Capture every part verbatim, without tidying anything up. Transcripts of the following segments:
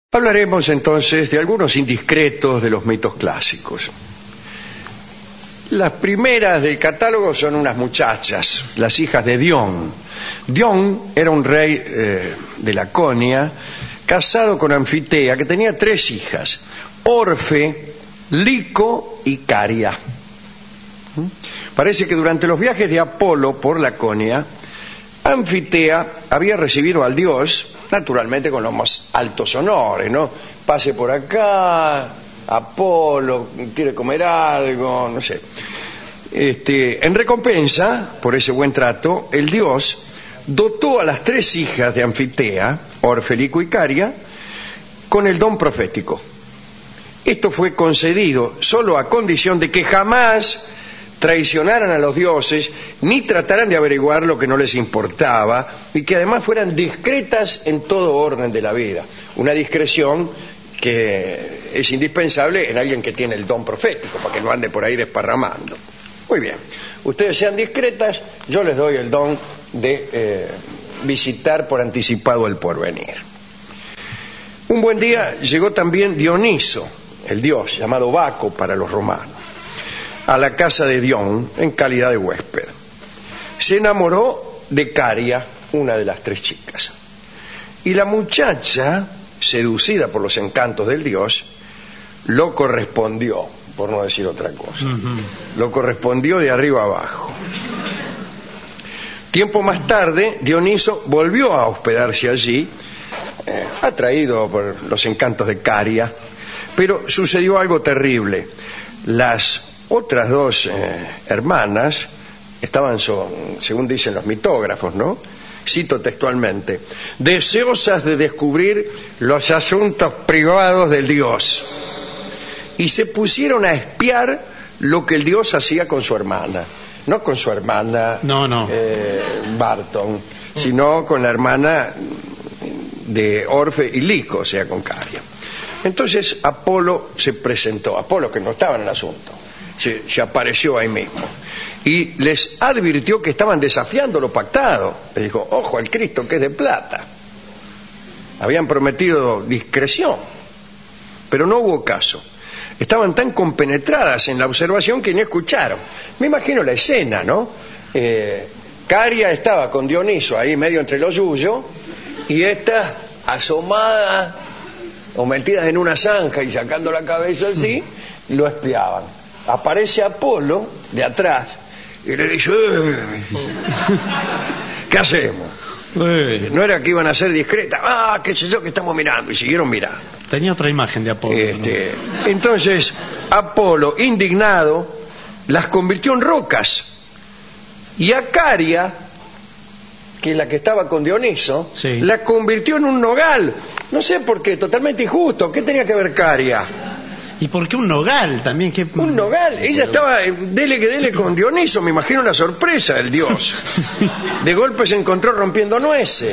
Hablaremos entonces de algunos indiscretos de los mitos clásicos. Las primeras del catálogo son unas muchachas, las hijas de Dion. Dion era un rey eh, de Laconia, casado con Anfitea, que tenía tres hijas, Orfe, Lico y Caria. ¿Mm? Parece que durante los viajes de Apolo por Laconia, Anfitea había recibido al dios, naturalmente con los más altos honores, ¿no? Pase por acá, Apolo, quiere comer algo, no sé. Este, en recompensa por ese buen trato, el dios dotó a las tres hijas de Anfitea, Orfe, Lico y Caria, con el don profético. Esto fue concedido solo a condición de que jamás traicionaran a los dioses, ni trataran de averiguar lo que no les importaba, y que además fueran discretas en todo orden de la vida. Una discreción que es indispensable en alguien que tiene el don profético, para que no ande por ahí desparramando. Muy bien, ustedes sean discretas, yo les doy el don de eh, visitar por anticipado el porvenir. Un buen día llegó también Dioniso, el dios, llamado Baco para los romanos, a la casa de Dion en calidad de huésped. Se enamoró de Caria, una de las tres chicas. Y la muchacha, seducida por los encantos del dios, lo correspondió, por no decir otra cosa. Uh-huh. Lo correspondió de arriba abajo. Tiempo más tarde, Dioniso volvió a hospedarse allí, eh, atraído por los encantos de Caria, pero sucedió algo terrible. Las otras dos eh, hermanas estaban, son, según dicen los mitógrafos, ¿no? Cito textualmente, deseosas de descubrir los asuntos privados del dios, y se pusieron a espiar lo que el dios hacía con su hermana, no con su hermana no, no. Eh, Barton, sino con la hermana de Orfe y Lico, o sea, con Caria. Entonces Apolo se presentó, Apolo que no estaba en el asunto, Se, se apareció ahí mismo y les advirtió que estaban desafiando lo pactado. Le dijo, ojo al Cristo que es de plata. Habían prometido discreción, pero no hubo caso. Estaban tan compenetradas en la observación que ni escucharon. Me imagino la escena, ¿no? Eh, Caria estaba con Dioniso ahí medio entre los suyos y esta asomada o metidas en una zanja y sacando la cabeza así, lo espiaban. Aparece Apolo de atrás y le dice, ¿qué hacemos? No era que iban a ser discretas, ah, qué sé yo, que estamos mirando, y siguieron mirando. Tenía otra imagen de Apolo. Este, ¿no? Entonces Apolo, indignado, las convirtió en rocas, y a Caria, que es la que estaba con Dioniso, sí, la convirtió en un nogal. No sé por qué, totalmente injusto. ¿Qué tenía que ver Caria? ¿Y por qué un nogal también? ¿Qué... Un nogal. Ella estaba dele que dele con Dioniso, me imagino la sorpresa del dios. De golpe se encontró rompiendo nueces.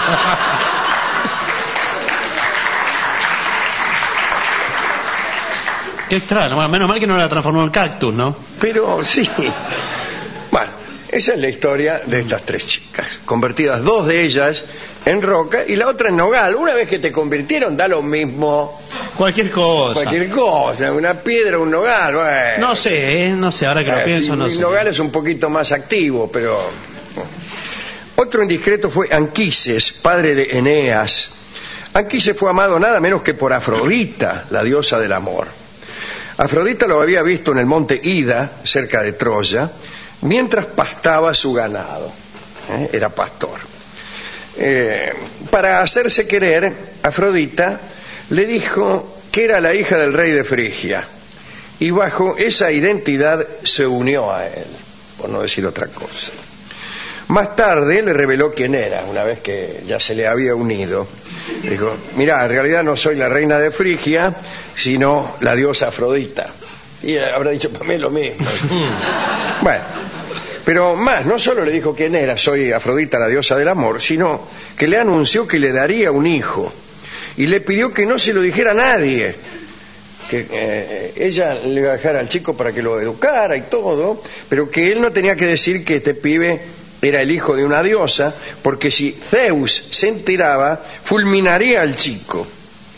Qué extraño. Bueno, menos mal que no la transformó en cactus, ¿no? Pero sí. Bueno, esa es la historia de estas tres chicas, convertidas dos de ellas en roca y la otra en nogal. Una vez que te convirtieron, da lo mismo. Cualquier cosa. Cualquier cosa, una piedra, un nogal. Bueno. No sé, ¿eh? no sé, ahora que lo eh, pienso, sí, no el sé. El nogal es un poquito más activo, pero... Otro indiscreto fue Anquises, padre de Eneas. Anquises fue amado nada menos que por Afrodita, la diosa del amor. Afrodita lo había visto en el monte Ida, cerca de Troya, mientras pastaba su ganado. ¿Eh? Era pastor. Eh, para hacerse querer, Afrodita le dijo que era la hija del rey de Frigia, y bajo esa identidad se unió a él, por no decir otra cosa. Más tarde le reveló quién era, una vez que ya se le había unido. Dijo, mirá, en realidad no soy la reina de Frigia, sino la diosa Afrodita. Y habrá dicho, para mí es lo mismo. Bueno, pero más, no solo le dijo quién era, soy Afrodita, la diosa del amor, sino que le anunció que le daría un hijo. Y le pidió que no se lo dijera a nadie, que eh, ella le iba a dejar al chico para que lo educara y todo, pero que él no tenía que decir que este pibe era el hijo de una diosa, porque si Zeus se enteraba, fulminaría al chico.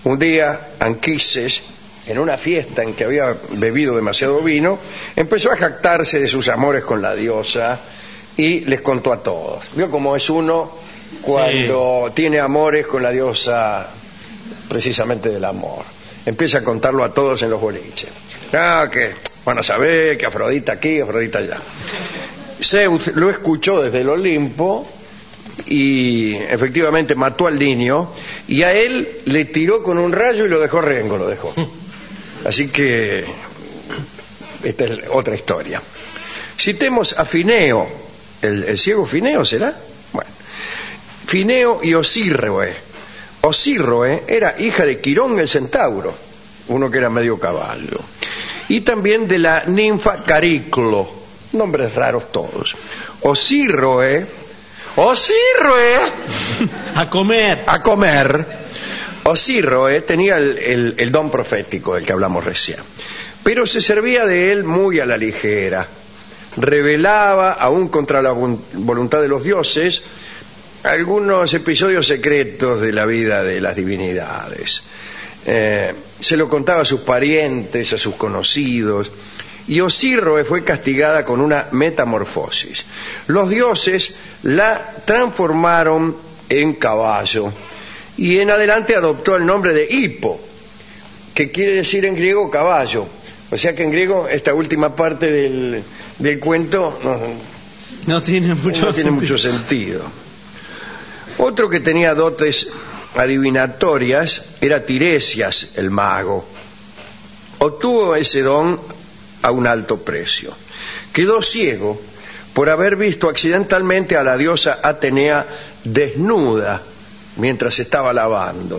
Un día, Anquises, en una fiesta en que había bebido demasiado vino, empezó a jactarse de sus amores con la diosa y les contó a todos. ¿Vio cómo es uno cuando sí. tiene amores con la diosa precisamente del amor? Empieza a contarlo a todos en los boliches. Ah, que van a saber que Afrodita aquí, Afrodita allá. Zeus lo escuchó desde el Olimpo y efectivamente mató al niño y a él le tiró con un rayo y lo dejó rengo, lo dejó. Así que esta es otra historia. Citemos a Fineo, el, el ciego Fineo, ¿será? Bueno, Fineo y Osirroe. Osirroe era hija de Quirón el centauro, uno que era medio caballo, y también de la ninfa Cariclo, nombres raros todos. Osirroe, Osirroe, a comer, a comer. Osirroe tenía el, el, el don profético del que hablamos recién, pero se servía de él muy a la ligera. Revelaba, aún contra la voluntad de los dioses, algunos episodios secretos de la vida de las divinidades. Eh, se lo contaba a sus parientes, a sus conocidos, y Osirroe fue castigada con una metamorfosis. Los dioses la transformaron en caballo y en adelante adoptó el nombre de Hippo, que quiere decir en griego caballo. O sea que en griego esta última parte del, del cuento no, no tiene, mucho, no tiene mucho sentido. Otro que tenía dotes adivinatorias era Tiresias, el mago. Obtuvo ese don a un alto precio. Quedó ciego por haber visto accidentalmente a la diosa Atenea desnuda mientras estaba lavando.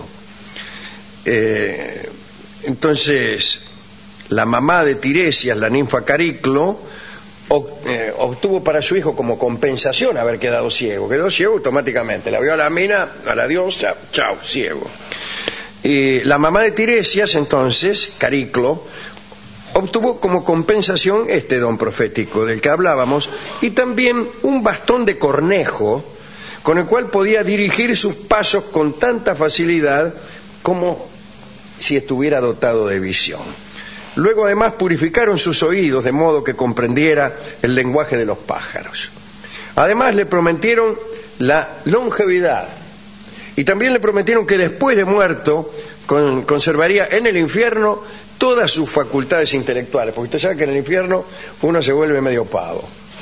Eh, entonces, la mamá de Tiresias, la ninfa Cariclo, obtuvo para su hijo como compensación haber quedado ciego. Quedó ciego automáticamente. La vio a la mina, a la diosa, chao, ciego. Y la mamá de Tiresias, entonces, Cariclo, obtuvo como compensación este don profético del que hablábamos y también un bastón de cornejo con el cual podía dirigir sus pasos con tanta facilidad como si estuviera dotado de visión. Luego además purificaron sus oídos de modo que comprendiera el lenguaje de los pájaros. Además le prometieron la longevidad y también le prometieron que después de muerto con, conservaría en el infierno todas sus facultades intelectuales, porque usted sabe que en el infierno uno se vuelve medio pavo.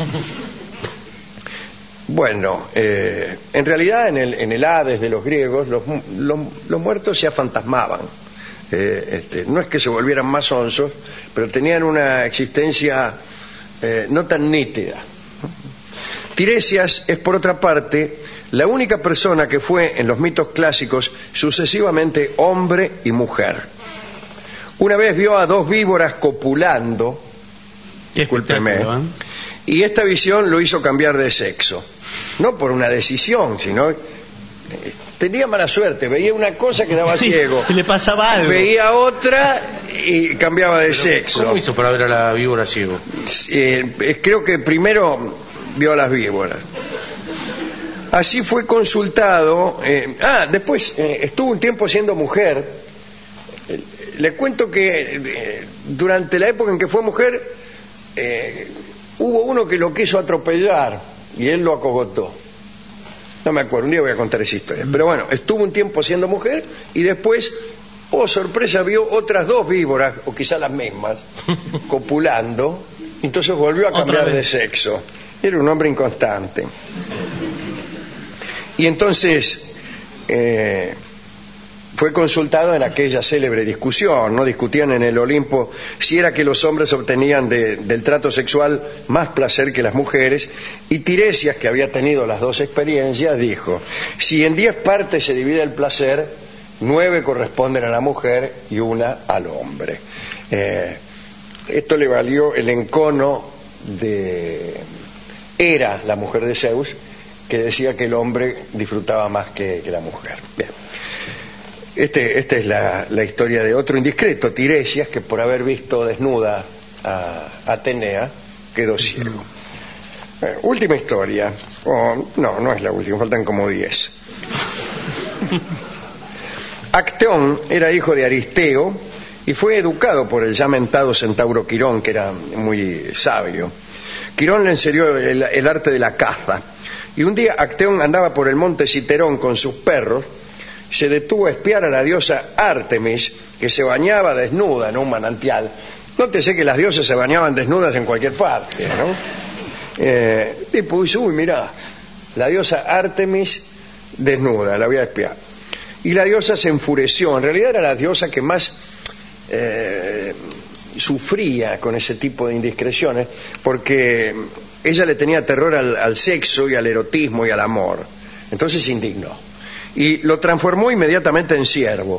Bueno, eh, en realidad en el, en el Hades de los griegos los, los, los muertos se afantasmaban. Eh, este, no es que se volvieran más onzos, pero tenían una existencia eh, no tan nítida. Tiresias es, por otra parte, la única persona que fue en los mitos clásicos sucesivamente hombre y mujer. Una vez vio a dos víboras copulando, discúlpeme, ¿eh? Y esta visión lo hizo cambiar de sexo, no por una decisión, sino eh, tenía mala suerte, veía una cosa, quedaba ciego, y le pasaba algo, veía otra y cambiaba de Pero, sexo. ¿cómo hizo para ver a la víbora ciego? Eh, creo que primero vio a las víboras. Así fue consultado. Eh, ah, después eh, estuvo un tiempo siendo mujer. Eh, le cuento que eh, durante la época en que fue mujer eh, hubo uno que lo quiso atropellar y él lo acogotó. No me acuerdo, un día voy a contar esa historia. Pero bueno, estuvo un tiempo siendo mujer y después, oh sorpresa, vio otras dos víboras, o quizá las mismas, copulando. Entonces volvió a cambiar de sexo. Era un hombre inconstante. Y entonces eh, fue consultado en aquella célebre discusión, ¿no? Discutían en el Olimpo si era que los hombres obtenían de, del trato sexual más placer que las mujeres, y Tiresias, que había tenido las dos experiencias, dijo: si en diez partes se divide el placer, nueve corresponden a la mujer y una al hombre. Eh, esto le valió el encono de Hera, la mujer de Zeus, que decía que el hombre disfrutaba más que, que la mujer. Bien. Este, esta es la, la historia de otro indiscreto, Tiresias, que por haber visto desnuda a Atenea quedó ciego. Eh, última historia. Oh, no, no es la última, faltan como diez. Acteón era hijo de Aristeo y fue educado por el ya mentado centauro Quirón, que era muy sabio. Quirón le enseñó el, el arte de la caza. Y un día Acteón andaba por el monte Citerón con sus perros, se detuvo a espiar a la diosa Artemis, que se bañaba desnuda en un manantial. Nótese que las diosas se bañaban desnudas en cualquier parte, ¿no? Eh, y pues, uy, mirá, la diosa Artemis desnuda, la voy a espiar. Y la diosa se enfureció. En realidad era la diosa que más eh, sufría con ese tipo de indiscreciones, porque ella le tenía terror al, al sexo y al erotismo y al amor. Entonces se indignó y lo transformó inmediatamente en ciervo.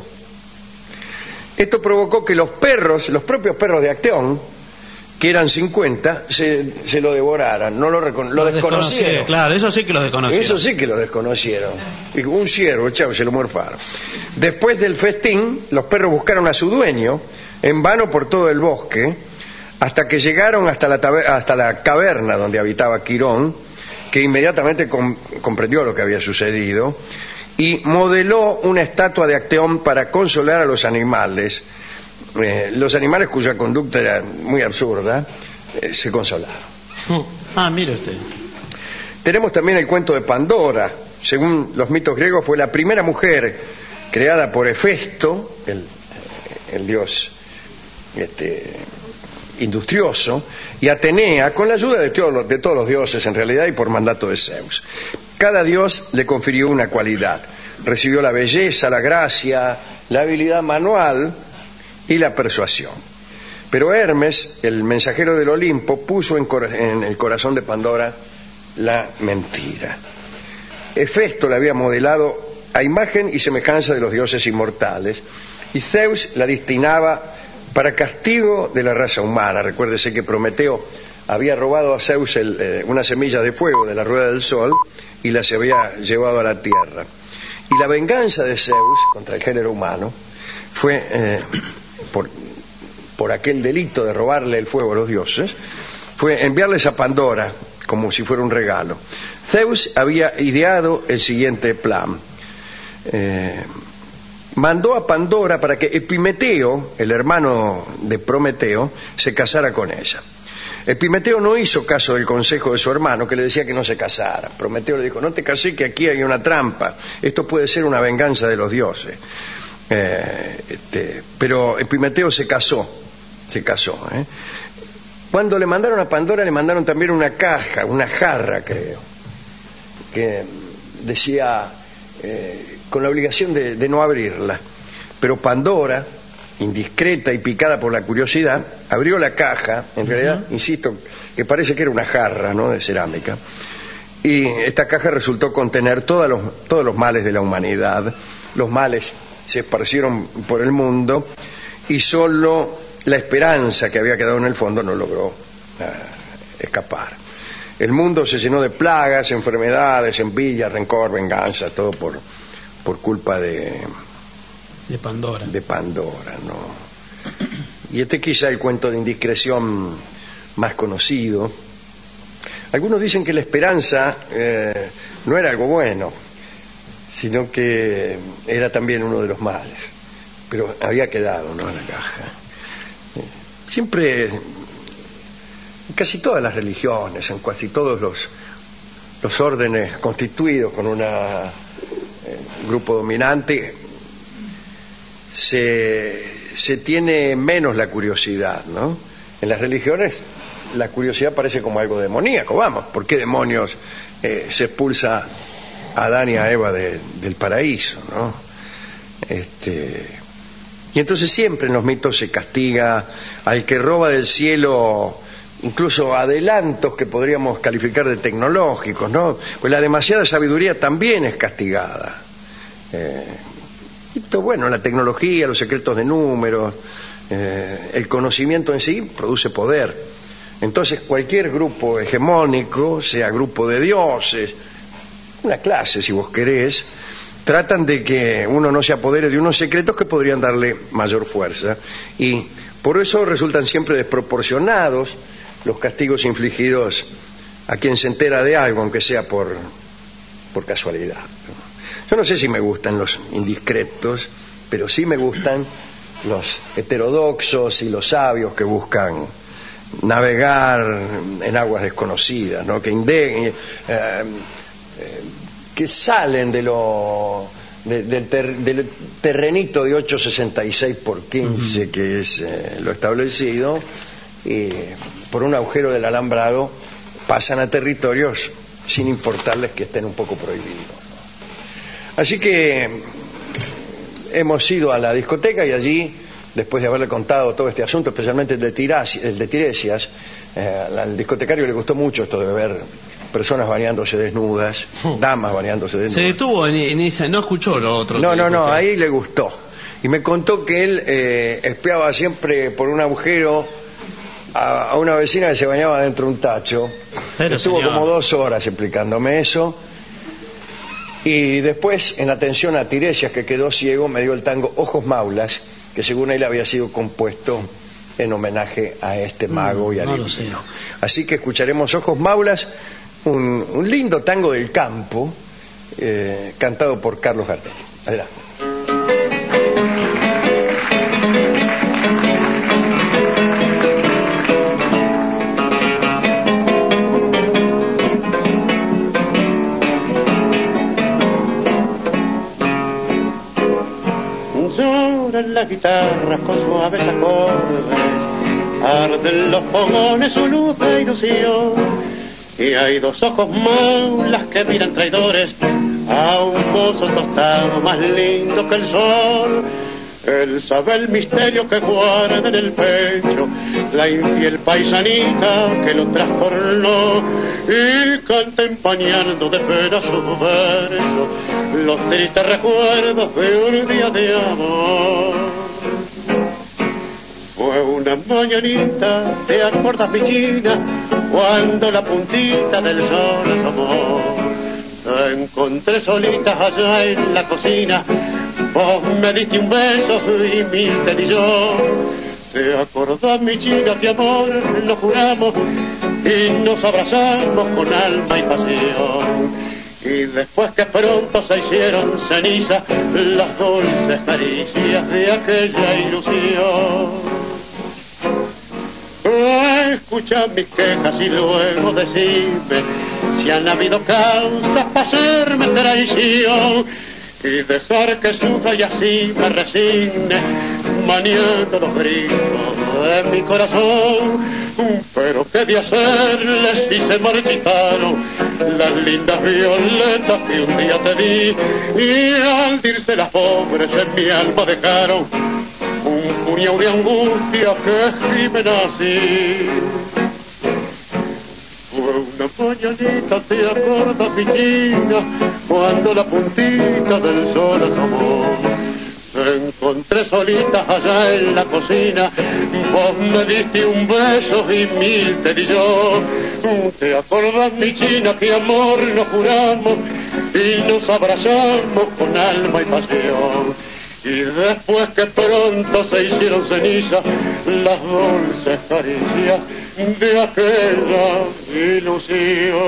Esto provocó que los perros, los propios perros de Acteón, que eran cincuenta, se, se lo devoraran, no lo, recon, lo, lo desconocieron. Claro, eso sí que lo desconocieron. Eso sí que lo desconocieron. Y un ciervo, chao, se lo morfaron. Después del festín, los perros buscaron a su dueño, en vano por todo el bosque, hasta que llegaron hasta la, hasta la caverna donde habitaba Quirón, que inmediatamente com, comprendió lo que había sucedido, y modeló una estatua de Acteón para consolar a los animales. Eh, los animales cuya conducta era muy absurda, eh, se consolaron. Ah, mire usted. Tenemos también el cuento de Pandora. Según los mitos griegos, fue la primera mujer creada por Hefesto, el, el dios este, industrioso, y Atenea, con la ayuda de todos, los, de todos los dioses en realidad y por mandato de Zeus. Cada dios le confirió una cualidad. Recibió la belleza, la gracia, la habilidad manual y la persuasión. Pero Hermes, el mensajero del Olimpo, puso en, cor en el corazón de Pandora la mentira. Hefesto la había modelado a imagen y semejanza de los dioses inmortales, y Zeus la destinaba para castigo de la raza humana. Recuérdese que Prometeo había robado a Zeus el, eh, una semilla de fuego de la rueda del sol y las había llevado a la tierra. Y la venganza de Zeus contra el género humano fue eh, por, por aquel delito de robarle el fuego a los dioses, fue enviarles a Pandora como si fuera un regalo. Zeus había ideado el siguiente plan. Eh, mandó a Pandora para que Epimeteo, el hermano de Prometeo, se casara con ella. Epimeteo no hizo caso del consejo de su hermano, que le decía que no se casara. Prometeo le dijo: no te casé, que aquí hay una trampa, esto puede ser una venganza de los dioses. Eh, este, pero Epimeteo se casó, se casó. ¿eh? Cuando le mandaron a Pandora, le mandaron también una caja, una jarra, creo, que decía, eh, con la obligación de, de no abrirla. Pero Pandora, indiscreta y picada por la curiosidad, abrió la caja. En realidad, uh-huh. insisto, que parece que era una jarra, ¿no?, de cerámica. Y esta caja resultó contener todos los, todos los males de la humanidad. Los males se esparcieron por el mundo y solo la esperanza que había quedado en el fondo no logró uh, escapar. El mundo se llenó de plagas, enfermedades, envidia, rencor, venganza, todo por, por culpa de... De Pandora. De Pandora, ¿no? Y este quizá el cuento de indiscreción más conocido. Algunos dicen que la esperanza eh, no era algo bueno, sino que era también uno de los males. Pero había quedado, ¿no?, en la caja. Siempre, en casi todas las religiones, en casi todos los, los órdenes constituidos con un eh, grupo dominante, Se, se tiene menos la curiosidad, ¿no? En las religiones la curiosidad parece como algo demoníaco. Vamos, ¿por qué demonios eh, se expulsa a Adán y a Eva de, del paraíso, ¿no? Este, y entonces siempre en los mitos se castiga al que roba del cielo incluso adelantos que podríamos calificar de tecnológicos, ¿no? Pues la demasiada sabiduría también es castigada. Eh, Bueno, la tecnología, los secretos de números, eh, el conocimiento en sí produce poder. Entonces cualquier grupo hegemónico, sea grupo de dioses, una clase si vos querés, tratan de que uno no se apodere de unos secretos que podrían darle mayor fuerza, y por eso resultan siempre desproporcionados los castigos infligidos a quien se entera de algo, aunque sea por, por casualidad. Yo no sé si me gustan los indiscretos, pero sí me gustan los heterodoxos y los sabios que buscan navegar en aguas desconocidas, ¿no? que indeguen, eh, eh, que salen de lo de, del, ter, del terrenito de ocho sesenta y seis por quince, uh-huh. que es eh, lo establecido, y por un agujero del alambrado pasan a territorios sin importarles que estén un poco prohibidos, ¿no? Así que hemos ido a la discoteca y allí, después de haberle contado todo este asunto, especialmente el de, Tirasi, el de Tiresias, eh, al discotecario le gustó mucho esto de ver personas bañándose desnudas, damas bañándose desnudas. Se detuvo en, en esa, no escuchó lo otro. No, no, no, ahí le gustó. Y me contó que él eh, espiaba siempre por un agujero a, a una vecina que se bañaba dentro de un tacho. Pero estuvo señor. como dos horas explicándome eso. Y después, en atención a Tiresias, que quedó ciego, me dio el tango Ojos Maulas, que según él había sido compuesto en homenaje a este mago y a no lo sé. Así que escucharemos Ojos Maulas, un, un lindo tango del campo, eh, cantado por Carlos Gardel. Adelante. Lloran las guitarras con suaves acordes, arden los fogones su luz de ilusión, y hay dos ojos maulas que miran traidores a un mozo tostado más lindo que el sol. Él sabe el misterio que guarda en el pecho la infiel paisanita que lo trastornó, y canta empañando de pena sus versos los tristes recuerdos de un día de amor. Fue una mañanita, ¿te acuerdas, Pichina? Cuando la puntita del sol asomó, te encontré solita allá en la cocina. Vos me diste un beso y mil te di yo. ¿Te acordás, mi chica, que amor lo juramos y nos abrazamos con alma y pasión? Y después que pronto se hicieron cenizas las dulces caricias de aquella ilusión. Escucha mis quejas y luego decime si han habido causas para hacerme traición, y dejar que sufra y así me resigne, maniando los gritos de mi corazón. Pero qué de hacerles si se marchitaron las lindas violetas que un día te di, y al irse las pobres en mi alma dejaron un puñado de angustia que gimen así. Fue una mañanita, ¿te acuerdas, Pichina? Cuando la puntita del sol asomó, te encontré solita allá en la cocina. Vos me diste un beso y mil te di yo. ¿Te acordás, mi china, que amor nos juramos y nos abrazamos con alma y pasión? Y después que pronto se hicieron cenizas las dulces caricias de aquella ilusión.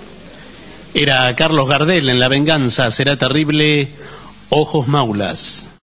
Era Carlos Gardel en La venganza será terrible, Ojos Maulas.